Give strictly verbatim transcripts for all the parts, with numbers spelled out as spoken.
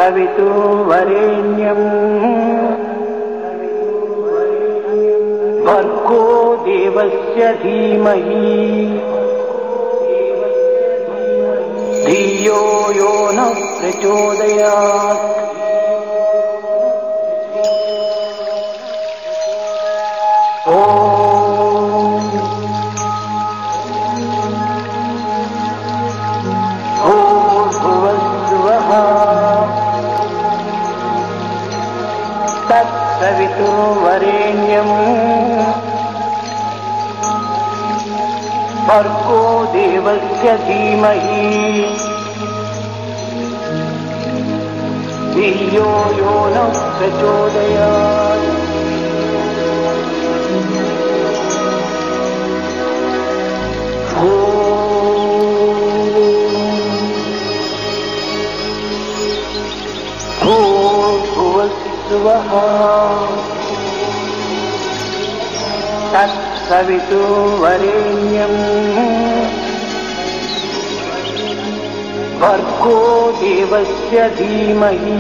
तत्सवितुर्वरेण्यं भर्गो देवस्य धीमहि धियो यो नः प्रचोदयात्। तत्सवितुर्वरेण्यं भर्गो देवस्य धीमहि धियो यो नः प्रचोदयात्। तत्सवितुर्वरेण्यं भर्गो देवस्य धीमहि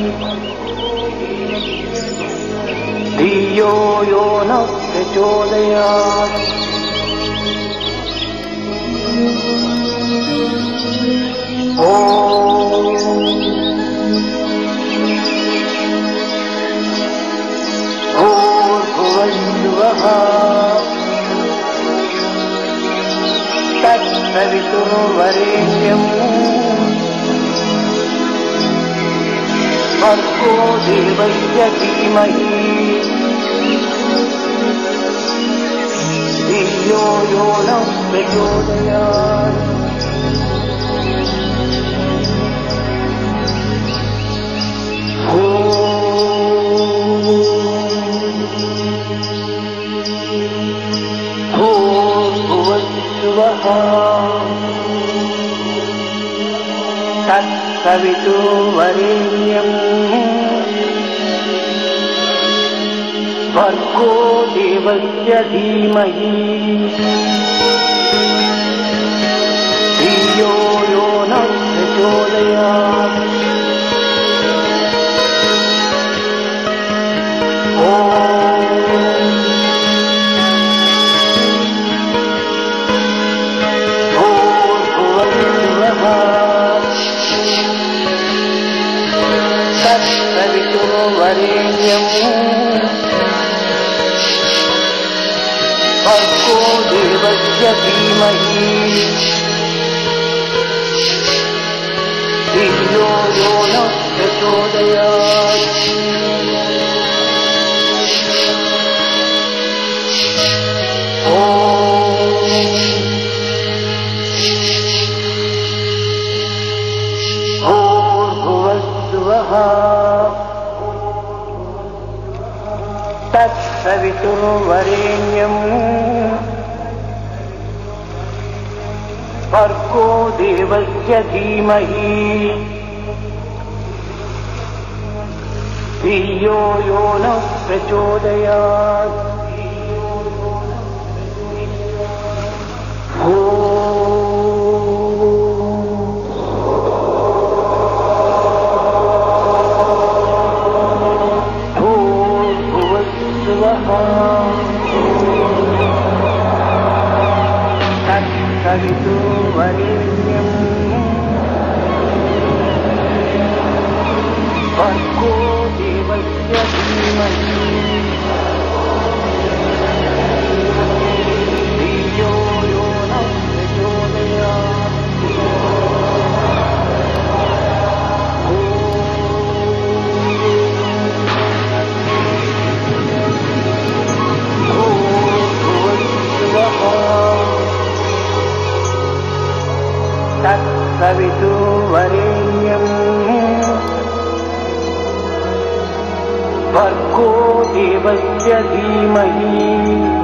धियो यो नः प्रचोदयात्। तत्सवितुर्वरेण्यं भर्गो देवस्य धीमहि धियो यो नः प्रचोदयात्। तत्सवितुर्वरेण्यं भर्गो देवस्य धीमहि धियो यो नः प्रचोदयात्। तत्सवितुर्वरेण्यं भर्गो देवस्य धीमहि धियो यो नः प्रचोदयात्। तत्सवितुर्वरेण्यं भर्गो देवस्य धीमहि धियो यो नः प्रचोदयात्। तत्सवितुर्वरेण्यं भर्गो देवस्य धीमहि धियो यो नः प्रचोदयात्। तत्सवितुर्वरेण्यं भर्गो देवस्य धीमहि